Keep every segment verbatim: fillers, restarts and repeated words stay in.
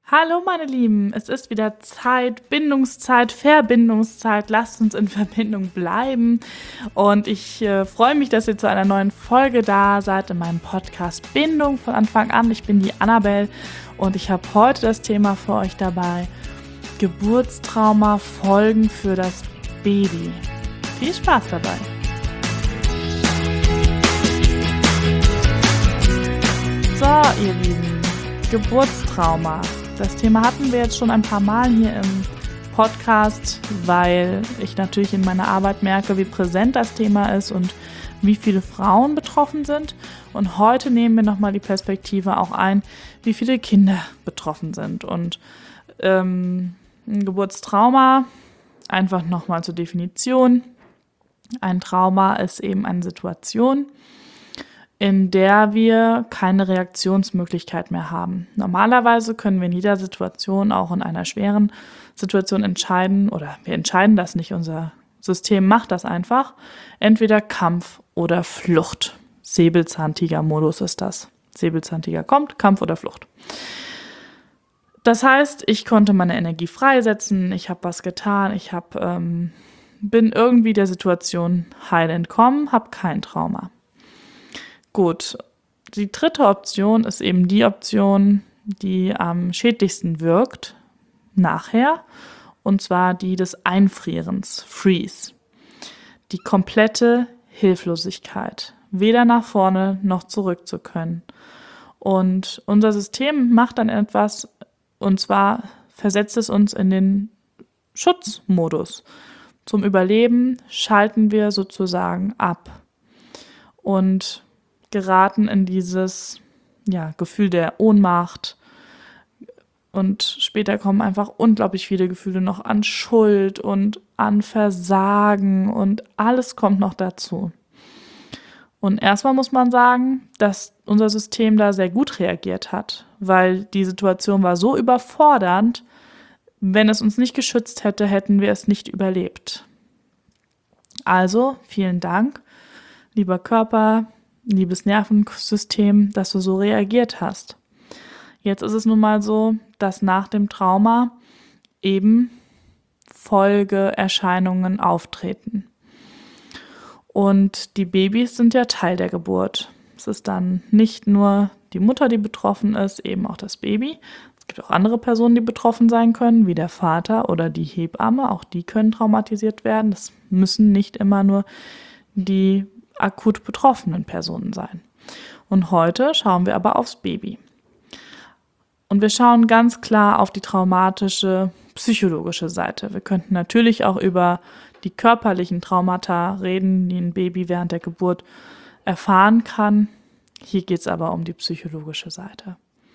Hallo meine Lieben, es ist wieder Zeit, Bindungszeit, Verbindungszeit. Lasst uns in Verbindung bleiben. Und ich äh, freue mich, dass ihr zu einer neuen Folge da seid in meinem Podcast Bindung von Anfang an. Ich bin die Annabelle und ich habe heute das Thema für euch dabei: Geburtstrauma, Folgen für das Baby. Viel Spaß dabei! So, ihr Lieben, Geburtstrauma. Das Thema hatten wir jetzt schon ein paar Mal hier im Podcast, weil ich natürlich in meiner Arbeit merke, wie präsent das Thema ist und wie viele Frauen betroffen sind. Und heute nehmen wir nochmal die Perspektive auch ein, wie viele Kinder betroffen sind. Und ähm, ein Geburtstrauma, einfach nochmal zur Definition. Ein Trauma ist eben eine Situation, in der wir keine Reaktionsmöglichkeit mehr haben. Normalerweise können wir in jeder Situation, auch in einer schweren Situation, entscheiden, oder wir entscheiden das nicht, unser System macht das einfach, entweder Kampf oder Flucht. Säbelzahntiger-Modus ist das. Säbelzahntiger kommt, Kampf oder Flucht. Das heißt, ich konnte meine Energie freisetzen, ich habe was getan, ich hab, ähm, bin irgendwie der Situation heil entkommen, habe kein Trauma. Gut, die dritte Option ist eben die Option, die am schädlichsten wirkt nachher, und zwar die des Einfrierens, Freeze. Die komplette Hilflosigkeit, weder nach vorne noch zurück zu können. Und unser System macht dann etwas, und zwar versetzt es uns in den Schutzmodus. Zum Überleben schalten wir sozusagen ab und geraten in dieses ja, Gefühl der Ohnmacht, und später kommen einfach unglaublich viele Gefühle noch an Schuld und an Versagen und alles kommt noch dazu. Und erstmal muss man sagen, dass unser System da sehr gut reagiert hat, weil die Situation war so überfordernd, wenn es uns nicht geschützt hätte, hätten wir es nicht überlebt. Also vielen Dank, lieber Körper, liebes Nervensystem, dass du so reagiert hast. Jetzt ist es nun mal so, dass nach dem Trauma eben Folgeerscheinungen auftreten. Und die Babys sind ja Teil der Geburt. Es ist dann nicht nur die Mutter, die betroffen ist, eben auch das Baby. Es gibt auch andere Personen, die betroffen sein können, wie der Vater oder die Hebamme. Auch die können traumatisiert werden. Das müssen nicht immer nur die akut betroffenen Personen sein. Und heute schauen wir aber aufs Baby. Und wir schauen ganz klar auf die traumatische, psychologische Seite. Wir könnten natürlich auch über die körperlichen Traumata reden, die ein Baby während der Geburt erfahren kann. Hier geht es aber um die psychologische Seite.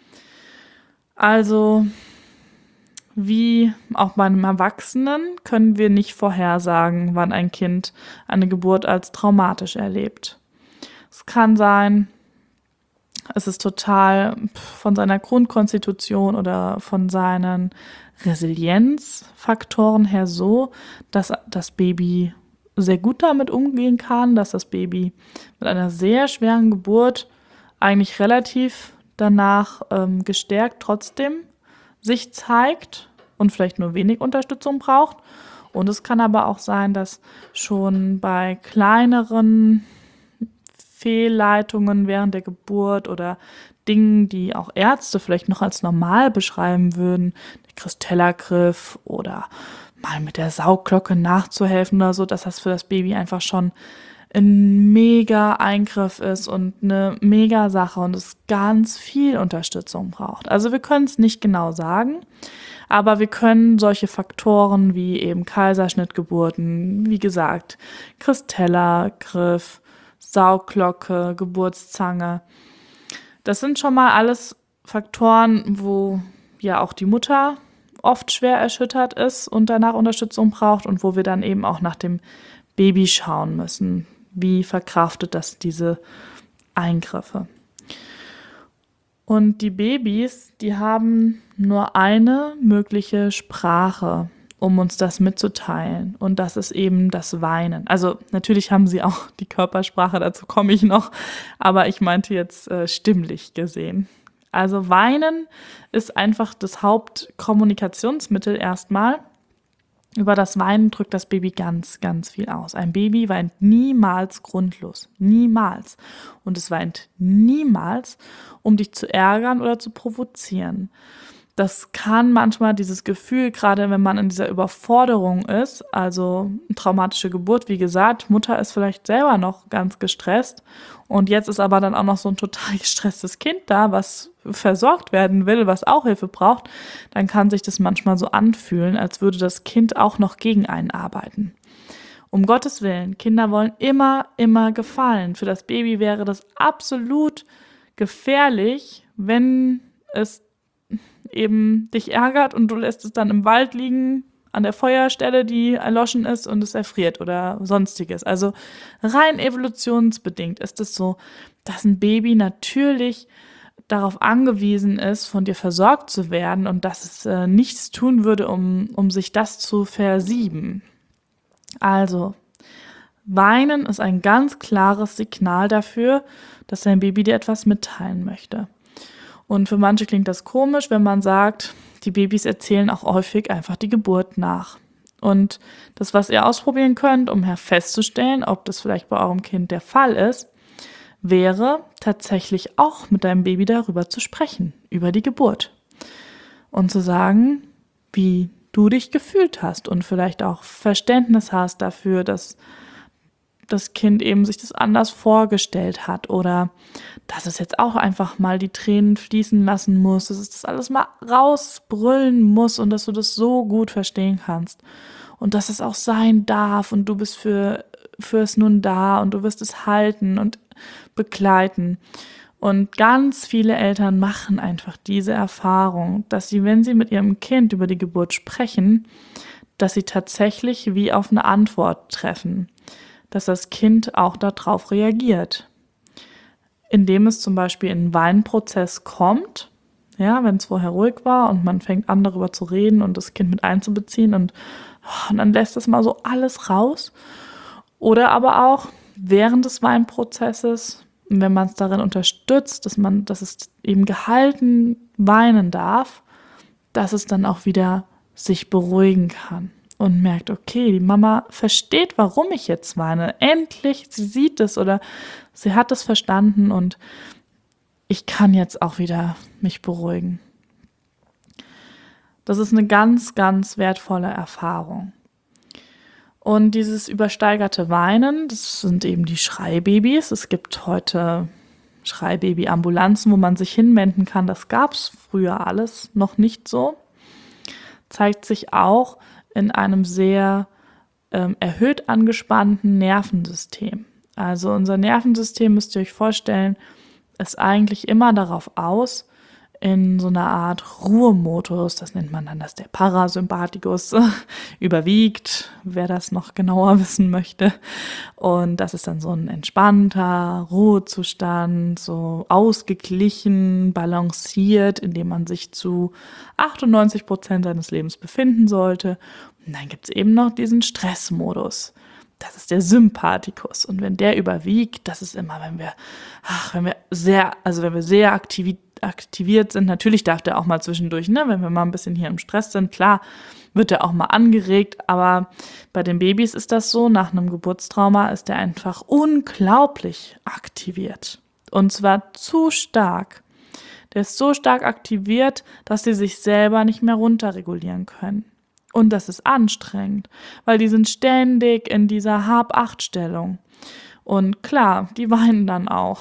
Also, wie auch bei einem Erwachsenen können wir nicht vorhersagen, wann ein Kind eine Geburt als traumatisch erlebt. Es kann sein, es ist total von seiner Grundkonstitution oder von seinen Resilienzfaktoren her so, dass das Baby sehr gut damit umgehen kann, dass das Baby mit einer sehr schweren Geburt eigentlich relativ danach ähm, gestärkt trotzdem sich zeigt und vielleicht nur wenig Unterstützung braucht. Und es kann aber auch sein, dass schon bei kleineren Fehlleitungen während der Geburt oder Dingen, die auch Ärzte vielleicht noch als normal beschreiben würden, der Kristellergriff oder mal mit der Saugglocke nachzuhelfen oder so, dass das für das Baby einfach schon ein mega Eingriff ist und eine mega Sache und es ganz viel Unterstützung braucht. Also wir können es nicht genau sagen, aber wir können solche Faktoren wie eben Kaiserschnittgeburten, wie gesagt, Kristellergriff, Saugglocke, Geburtszange, das sind schon mal alles Faktoren, wo ja auch die Mutter oft schwer erschüttert ist und danach Unterstützung braucht und wo wir dann eben auch nach dem Baby schauen müssen. Wie verkraftet das diese Eingriffe? Und die Babys, die haben nur eine mögliche Sprache, um uns das mitzuteilen. Und das ist eben das Weinen. Also natürlich haben sie auch die Körpersprache, dazu komme ich noch. Aber ich meinte jetzt äh, stimmlich gesehen. Also Weinen ist einfach das Hauptkommunikationsmittel erstmal. Über das Weinen drückt das Baby ganz, ganz viel aus. Ein Baby weint niemals grundlos. Niemals. Und es weint niemals, um dich zu ärgern oder zu provozieren. Das kann manchmal dieses Gefühl, gerade wenn man in dieser Überforderung ist, also eine traumatische Geburt, wie gesagt, Mutter ist vielleicht selber noch ganz gestresst und jetzt ist aber dann auch noch so ein total gestresstes Kind da, was versorgt werden will, was auch Hilfe braucht, dann kann sich das manchmal so anfühlen, als würde das Kind auch noch gegen einen arbeiten. Um Gottes Willen, Kinder wollen immer, immer gefallen. Für das Baby wäre das absolut gefährlich, wenn es eben dich ärgert und du lässt es dann im Wald liegen, an der Feuerstelle, die erloschen ist und es erfriert oder sonstiges. Also rein evolutionsbedingt ist es so, dass ein Baby natürlich darauf angewiesen ist, von dir versorgt zu werden und dass es äh, nichts tun würde, um, um sich das zu versieben. Also, Weinen ist ein ganz klares Signal dafür, dass dein Baby dir etwas mitteilen möchte. Und für manche klingt das komisch, wenn man sagt, die Babys erzählen auch häufig einfach die Geburt nach. Und das, was ihr ausprobieren könnt, um festzustellen, ob das vielleicht bei eurem Kind der Fall ist, wäre tatsächlich auch mit deinem Baby darüber zu sprechen, über die Geburt. Und zu sagen, wie du dich gefühlt hast und vielleicht auch Verständnis hast dafür, dass das Kind eben sich das anders vorgestellt hat oder dass es jetzt auch einfach mal die Tränen fließen lassen muss, dass es das alles mal rausbrüllen muss und dass du das so gut verstehen kannst und dass es auch sein darf und du bist für, für es nun da und du wirst es halten und begleiten. Und ganz viele Eltern machen einfach diese Erfahrung, dass sie, wenn sie mit ihrem Kind über die Geburt sprechen, dass sie tatsächlich wie auf eine Antwort treffen, dass das Kind auch darauf reagiert. Indem es zum Beispiel in einen Weinprozess kommt, ja, wenn es vorher ruhig war und man fängt an, darüber zu reden und das Kind mit einzubeziehen und, und dann lässt es mal so alles raus. Oder aber auch während des Weinprozesses, wenn man es darin unterstützt, dass man, dass es eben gehalten weinen darf, dass es dann auch wieder sich beruhigen kann. Und merkt, okay, die Mama versteht, warum ich jetzt weine. Endlich, sie sieht es oder sie hat es verstanden und ich kann jetzt auch wieder mich beruhigen. Das ist eine ganz, ganz wertvolle Erfahrung. Und dieses übersteigerte Weinen, das sind eben die Schreibabys. Es gibt heute Schreibaby-Ambulanzen, wo man sich hinwenden kann. Das gab es früher alles noch nicht so. Zeigt sich auch in einem sehr ähm, erhöht angespannten Nervensystem. Also unser Nervensystem, müsst ihr euch vorstellen, ist eigentlich immer darauf aus, in so einer Art Ruhemodus, das nennt man dann, dass der Parasympathikus überwiegt, wer das noch genauer wissen möchte. Und das ist dann so ein entspannter Ruhezustand, so ausgeglichen, balanciert, in dem man sich zu achtundneunzig Prozent seines Lebens befinden sollte. Und dann gibt es eben noch diesen Stressmodus. Das ist der Sympathikus. Und wenn der überwiegt, das ist immer, wenn wir, ach, wenn wir sehr, also wenn wir sehr aktiv, aktiviert sind, natürlich darf der auch mal zwischendurch, ne, wenn wir mal ein bisschen hier im Stress sind, klar, wird der auch mal angeregt, aber bei den Babys ist das so, nach einem Geburtstrauma ist der einfach unglaublich aktiviert. Und zwar zu stark. Der ist so stark aktiviert, dass sie sich selber nicht mehr runterregulieren können. Und das ist anstrengend, weil die sind ständig in dieser Hab-Acht-Stellung. Und klar, die weinen dann auch.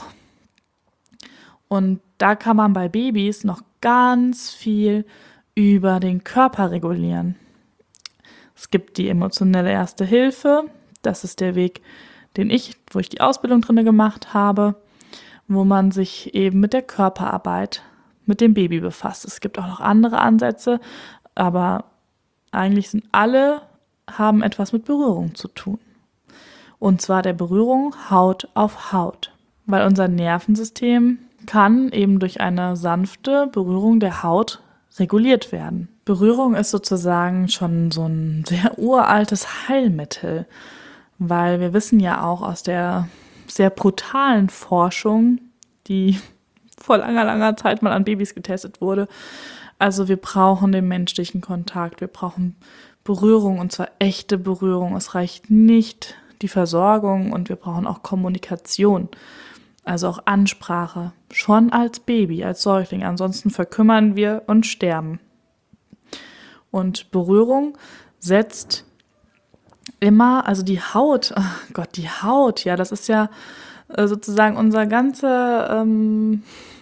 Und da kann man bei Babys noch ganz viel über den Körper regulieren. Es gibt die emotionelle Erste Hilfe. Das ist der Weg, den ich, wo ich die Ausbildung drin gemacht habe, wo man sich eben mit der Körperarbeit mit dem Baby befasst. Es gibt auch noch andere Ansätze, aber eigentlich sind alle, haben etwas mit Berührung zu tun. Und zwar der Berührung Haut auf Haut. Weil unser Nervensystem kann eben durch eine sanfte Berührung der Haut reguliert werden. Berührung ist sozusagen schon so ein sehr uraltes Heilmittel, weil wir wissen ja auch aus der sehr brutalen Forschung, die vor langer, langer Zeit mal an Babys getestet wurde. Also wir brauchen den menschlichen Kontakt, wir brauchen Berührung und zwar echte Berührung. Es reicht nicht die Versorgung und wir brauchen auch Kommunikation, also auch Ansprache, schon als Baby, als Säugling. Ansonsten verkümmern wir und sterben. Und Berührung setzt immer, also die Haut, oh Gott, die Haut, ja, das ist ja äh, sozusagen unser ganze ähm,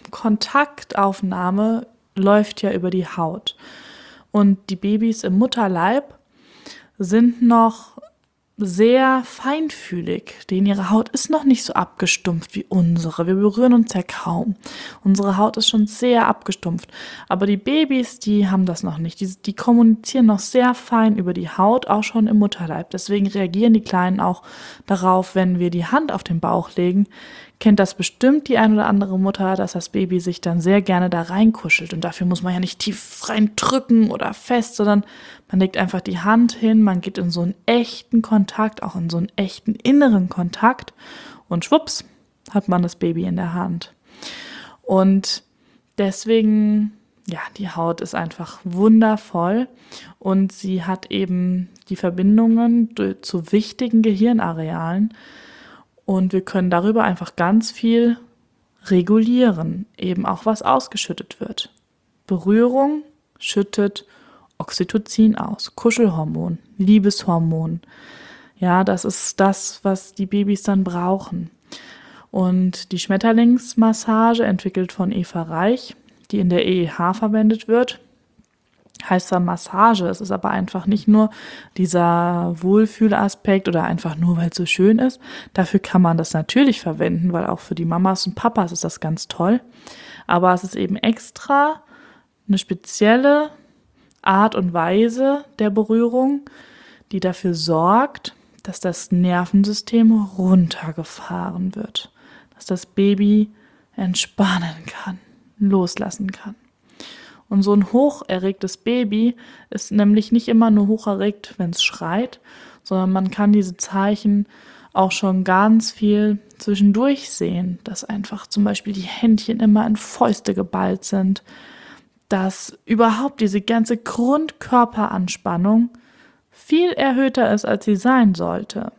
Kontaktaufnahme läuft ja über die Haut. Und die Babys im Mutterleib sind noch sehr feinfühlig, denn ihre Haut ist noch nicht so abgestumpft wie unsere. Wir berühren uns ja kaum. Unsere Haut ist schon sehr abgestumpft. Aber die Babys, die haben das noch nicht. Die, die kommunizieren noch sehr fein über die Haut, auch schon im Mutterleib. Deswegen reagieren die Kleinen auch darauf, wenn wir die Hand auf den Bauch legen. Kennt das bestimmt die ein oder andere Mutter, dass das Baby sich dann sehr gerne da reinkuschelt. Und dafür muss man ja nicht tief reindrücken oder fest, sondern man legt einfach die Hand hin, man geht in so einen echten Kontakt, auch in so einen echten inneren Kontakt und schwupps, hat man das Baby in der Hand. Und deswegen, ja, die Haut ist einfach wundervoll und sie hat eben die Verbindungen zu wichtigen Gehirnarealen. Und wir können darüber einfach ganz viel regulieren, eben auch was ausgeschüttet wird. Berührung schüttet Oxytocin aus, Kuschelhormon, Liebeshormon. Ja, das ist das, was die Babys dann brauchen. Und die Schmetterlingsmassage, entwickelt von Eva Reich, die in der E E H verwendet wird, heißt zwar Massage, es ist aber einfach nicht nur dieser Wohlfühlaspekt oder einfach nur, weil es so schön ist. Dafür kann man das natürlich verwenden, weil auch für die Mamas und Papas ist das ganz toll. Aber es ist eben extra eine spezielle Art und Weise der Berührung, die dafür sorgt, dass das Nervensystem runtergefahren wird, dass das Baby entspannen kann, loslassen kann. Und so ein hocherregtes Baby ist nämlich nicht immer nur hocherregt, wenn es schreit, sondern man kann diese Zeichen auch schon ganz viel zwischendurch sehen, dass einfach zum Beispiel die Händchen immer in Fäuste geballt sind, dass überhaupt diese ganze Grundkörperanspannung viel erhöhter ist, als sie sein sollte.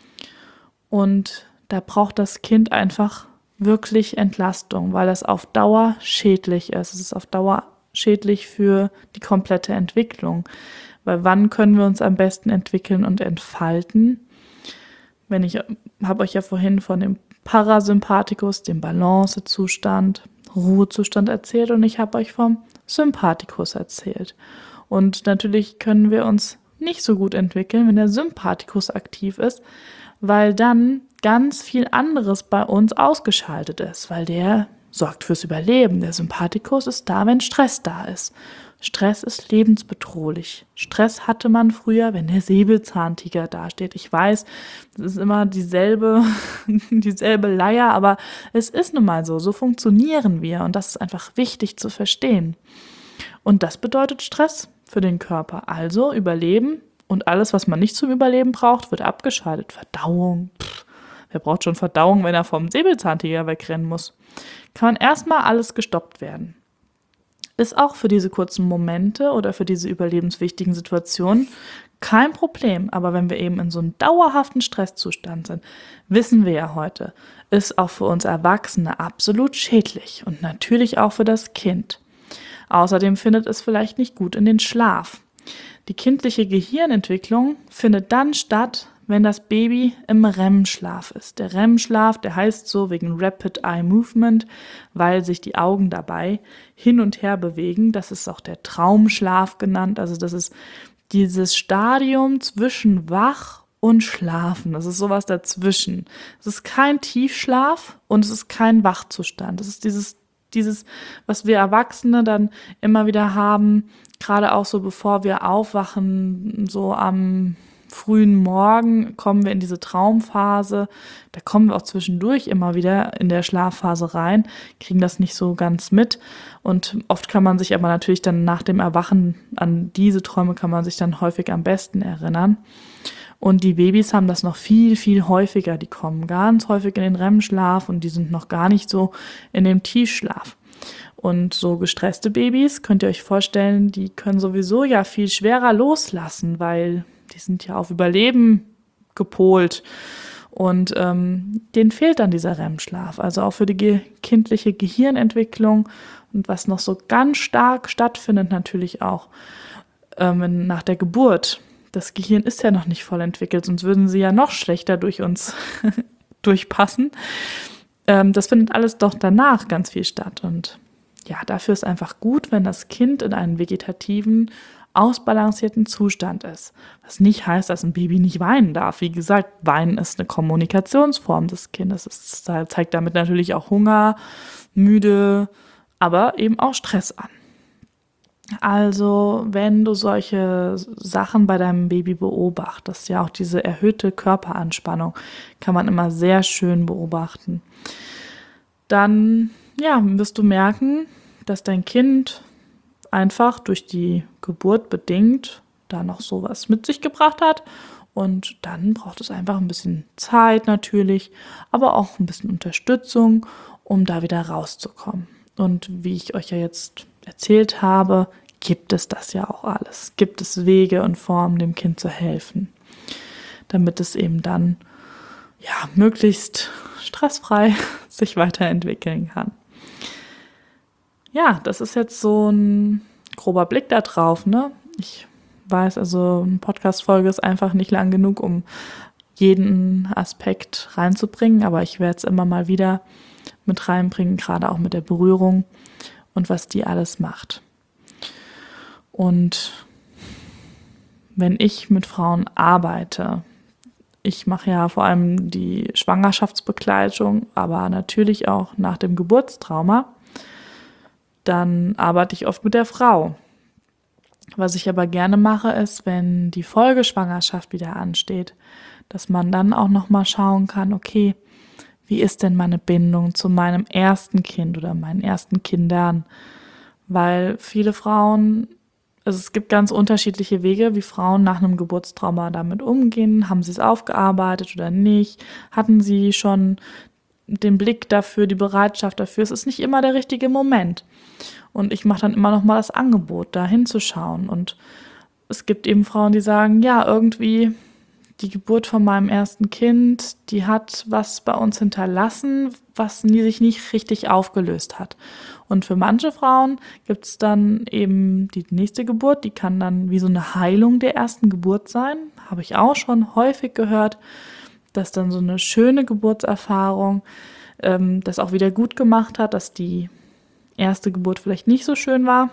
Und da braucht das Kind einfach wirklich Entlastung, weil das auf Dauer schädlich ist. Es ist auf Dauer schädlich für die komplette Entwicklung. Weil wann können wir uns am besten entwickeln und entfalten? Wenn ich habe euch ja vorhin von dem Parasympathikus, dem Balancezustand, Ruhezustand erzählt und ich habe euch vom Sympathikus erzählt. Und natürlich können wir uns nicht so gut entwickeln, wenn der Sympathikus aktiv ist, weil dann ganz viel anderes bei uns ausgeschaltet ist, weil der sorgt fürs Überleben. Der Sympathikus ist da, wenn Stress da ist. Stress ist lebensbedrohlich. Stress hatte man früher, wenn der Säbelzahntiger dasteht. Ich weiß, das ist immer dieselbe, dieselbe Leier, aber es ist nun mal so. So funktionieren wir und das ist einfach wichtig zu verstehen. Und das bedeutet Stress für den Körper. Also Überleben und alles, was man nicht zum Überleben braucht, wird abgeschaltet. Verdauung. Pff, wer braucht schon Verdauung, wenn er vom Säbelzahntiger wegrennen muss? Kann erstmal alles gestoppt werden. Ist auch für diese kurzen Momente oder für diese überlebenswichtigen Situationen kein Problem. Aber wenn wir eben in so einem dauerhaften Stresszustand sind, wissen wir ja heute, ist auch für uns Erwachsene absolut schädlich und natürlich auch für das Kind. Außerdem findet es vielleicht nicht gut in den Schlaf. Die kindliche Gehirnentwicklung findet dann statt, wenn das Baby im R E M-Schlaf ist. Der R E M-Schlaf, der heißt so wegen Rapid Eye Movement, weil sich die Augen dabei hin und her bewegen. Das ist auch der Traumschlaf genannt. Also das ist dieses Stadium zwischen Wach und Schlafen. Das ist sowas dazwischen. Es ist kein Tiefschlaf und es ist kein Wachzustand. Das ist dieses, dieses, was wir Erwachsene dann immer wieder haben, gerade auch so bevor wir aufwachen, so am frühen Morgen kommen wir in diese Traumphase. Da kommen wir auch zwischendurch immer wieder in der Schlafphase rein, kriegen das nicht so ganz mit. Und oft kann man sich aber natürlich dann nach dem Erwachen an diese Träume kann man sich dann häufig am besten erinnern. Und die Babys haben das noch viel, viel häufiger. Die kommen ganz häufig in den R E M-Schlaf und die sind noch gar nicht so in dem Tiefschlaf. Und so gestresste Babys, könnt ihr euch vorstellen, die können sowieso ja viel schwerer loslassen, weil die sind ja auf Überleben gepolt. Und ähm, denen fehlt dann dieser R E M-Schlaf. Also auch für die ge- kindliche Gehirnentwicklung und was noch so ganz stark stattfindet natürlich auch ähm, nach der Geburt. Das Gehirn ist ja noch nicht voll entwickelt, sonst würden sie ja noch schlechter durch uns durchpassen. Ähm, das findet alles doch danach ganz viel statt. Und ja, dafür ist einfach gut, wenn das Kind in einem vegetativen, ausbalancierten Zustand ist. Was nicht heißt, dass ein Baby nicht weinen darf. Wie gesagt, Weinen ist eine Kommunikationsform des Kindes. Es zeigt damit natürlich auch Hunger, müde, aber eben auch Stress an. Also, wenn du solche Sachen bei deinem Baby beobachtest, ja auch diese erhöhte Körperanspannung, kann man immer sehr schön beobachten. Dann, ja, wirst du merken, dass dein Kind einfach durch die Geburt bedingt da noch sowas mit sich gebracht hat. Und dann braucht es einfach ein bisschen Zeit natürlich, aber auch ein bisschen Unterstützung, um da wieder rauszukommen. Und wie ich euch ja jetzt erzählt habe, gibt es das ja auch alles. Gibt es Wege und Formen, dem Kind zu helfen, damit es eben dann ja möglichst stressfrei sich weiterentwickeln kann. Ja, das ist jetzt so ein grober Blick da drauf, ne? Ich weiß, also eine Podcast-Folge ist einfach nicht lang genug, um jeden Aspekt reinzubringen, aber ich werde es immer mal wieder mit reinbringen, gerade auch mit der Berührung und was die alles macht. Und wenn ich mit Frauen arbeite, ich mache ja vor allem die Schwangerschaftsbegleitung, aber natürlich auch nach dem Geburtstrauma, dann arbeite ich oft mit der Frau. Was ich aber gerne mache, ist, wenn die Folgeschwangerschaft wieder ansteht, dass man dann auch nochmal schauen kann, okay, wie ist denn meine Bindung zu meinem ersten Kind oder meinen ersten Kindern? Weil viele Frauen, also es gibt ganz unterschiedliche Wege, wie Frauen nach einem Geburtstrauma damit umgehen. Haben sie es aufgearbeitet oder nicht? Hatten sie schon den Blick dafür, die Bereitschaft dafür? Es ist nicht immer der richtige Moment. Und ich mache dann immer noch mal das Angebot, da hinzuschauen. Und es gibt eben Frauen, die sagen, ja, irgendwie die Geburt von meinem ersten Kind, die hat was bei uns hinterlassen, was nie, sich nicht richtig aufgelöst hat. Und für manche Frauen gibt es dann eben die nächste Geburt, die kann dann wie so eine Heilung der ersten Geburt sein. Habe ich auch schon häufig gehört, dass dann so eine schöne Geburtserfahrung ähm, das auch wieder gut gemacht hat, dass die erste Geburt vielleicht nicht so schön war.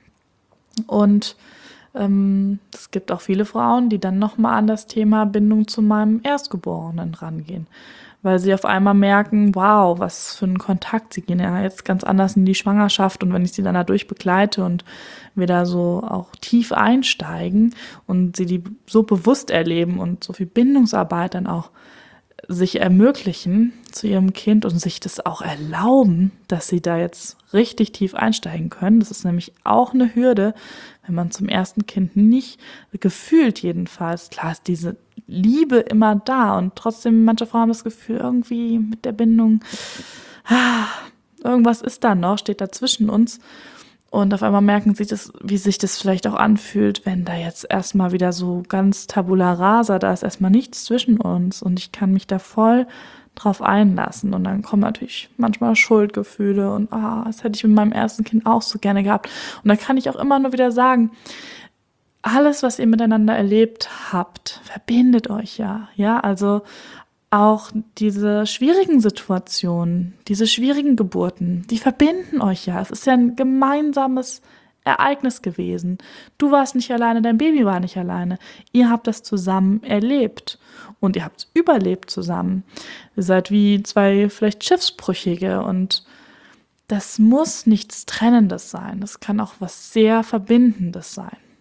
Und ähm, es gibt auch viele Frauen, die dann nochmal an das Thema Bindung zu meinem Erstgeborenen rangehen, weil sie auf einmal merken, wow, was für ein Kontakt, sie gehen ja jetzt ganz anders in die Schwangerschaft und wenn ich sie dann dadurch begleite und wir da so auch tief einsteigen und sie die so bewusst erleben und so viel Bindungsarbeit dann auch sich ermöglichen zu ihrem Kind und sich das auch erlauben, dass sie da jetzt richtig tief einsteigen können. Das ist nämlich auch eine Hürde, wenn man zum ersten Kind nicht, gefühlt jedenfalls, klar ist diese Liebe immer da und trotzdem manche Frauen haben das Gefühl, irgendwie mit der Bindung, ah, irgendwas ist da noch, steht da zwischen uns. Und auf einmal merken sie, das, wie sich das vielleicht auch anfühlt, wenn da jetzt erstmal wieder so ganz tabula rasa, da ist erstmal nichts zwischen uns und ich kann mich da voll drauf einlassen. Und dann kommen natürlich manchmal Schuldgefühle und ah, das hätte ich mit meinem ersten Kind auch so gerne gehabt. Und da kann ich auch immer nur wieder sagen, alles, was ihr miteinander erlebt habt, verbindet euch ja. Ja, also auch diese schwierigen Situationen, diese schwierigen Geburten, die verbinden euch ja. Es ist ja ein gemeinsames Ereignis gewesen. Du warst nicht alleine, dein Baby war nicht alleine. Ihr habt das zusammen erlebt und ihr habt es überlebt zusammen. Ihr seid wie zwei vielleicht Schiffsbrüchige und das muss nichts Trennendes sein. Das kann auch was sehr Verbindendes sein.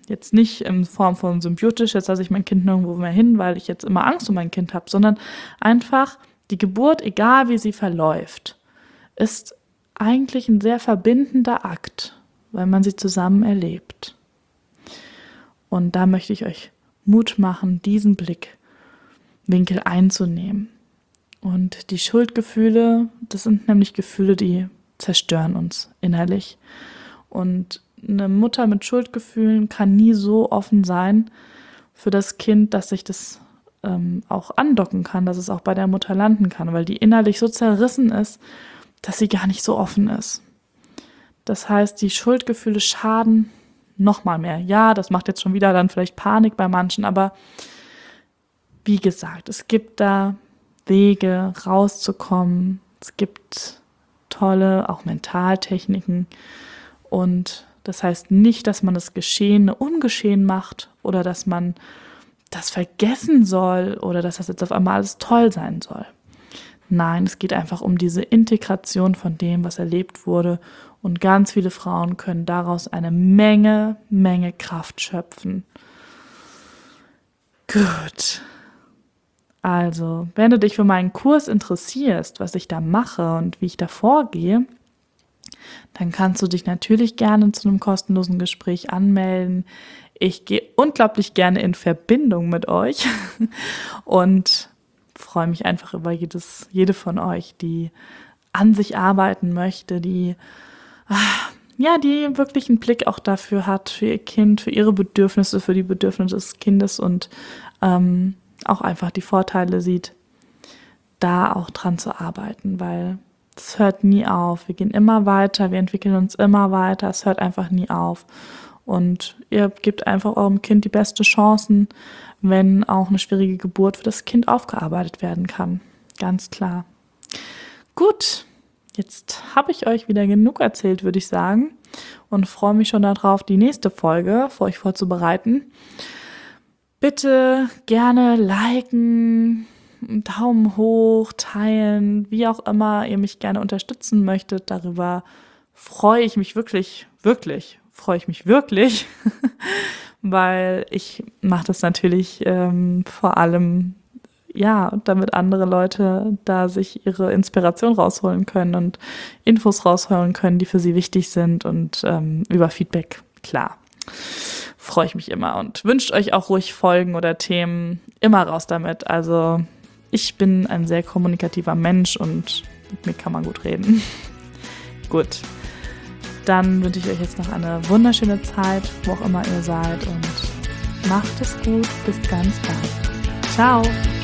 Jetzt nicht in Form von symbiotisch, jetzt lasse ich mein Kind nirgendwo mehr hin, weil ich jetzt immer Angst um mein Kind habe, sondern einfach die Geburt, egal wie sie verläuft, ist eigentlich ein sehr verbindender Akt, weil man sie zusammen erlebt. Und da möchte ich euch Mut machen, diesen Blickwinkel einzunehmen. Und die Schuldgefühle, das sind nämlich Gefühle, die zerstören uns innerlich. Und eine Mutter mit Schuldgefühlen kann nie so offen sein für das Kind, dass sich das ähm, auch andocken kann, dass es auch bei der Mutter landen kann, weil die innerlich so zerrissen ist, dass sie gar nicht so offen ist. Das heißt, die Schuldgefühle schaden noch mal mehr. Ja, das macht jetzt schon wieder dann vielleicht Panik bei manchen, aber wie gesagt, es gibt da Wege rauszukommen. Es gibt tolle, auch Mentaltechniken. Und das heißt nicht, dass man das Geschehene ungeschehen macht oder dass man das vergessen soll oder dass das jetzt auf einmal alles toll sein soll. Nein, es geht einfach um diese Integration von dem, was erlebt wurde. Und ganz viele Frauen können daraus eine Menge, Menge Kraft schöpfen. Gut. Also, wenn du dich für meinen Kurs interessierst, was ich da mache und wie ich da vorgehe, dann kannst du dich natürlich gerne zu einem kostenlosen Gespräch anmelden. Ich gehe unglaublich gerne in Verbindung mit euch und freue mich einfach über jedes, jede von euch, die an sich arbeiten möchte, die ja, die wirklich einen Blick auch dafür hat, für ihr Kind, für ihre Bedürfnisse, für die Bedürfnisse des Kindes und ähm, auch einfach die Vorteile sieht, da auch dran zu arbeiten, weil es hört nie auf. Wir gehen immer weiter, wir entwickeln uns immer weiter, es hört einfach nie auf. Und ihr gebt einfach eurem Kind die besten Chancen, wenn auch eine schwierige Geburt für das Kind aufgearbeitet werden kann. Ganz klar. Gut, jetzt habe ich euch wieder genug erzählt, würde ich sagen, und freue mich schon darauf, die nächste Folge für euch vorzubereiten. Bitte gerne liken, Daumen hoch, teilen, wie auch immer ihr mich gerne unterstützen möchtet. Darüber freue ich mich wirklich, wirklich, freue ich mich wirklich, weil ich mache das natürlich ähm, vor allem, ja, damit andere Leute da sich ihre Inspiration rausholen können und Infos rausholen können, die für sie wichtig sind und ähm, über Feedback, klar. Freue ich mich immer und wünscht euch auch ruhig Folgen oder Themen, immer raus damit. Also ich bin ein sehr kommunikativer Mensch und mit mir kann man gut reden. Gut, dann wünsche ich euch jetzt noch eine wunderschöne Zeit, wo auch immer ihr seid und macht es gut, bis ganz bald. Ciao!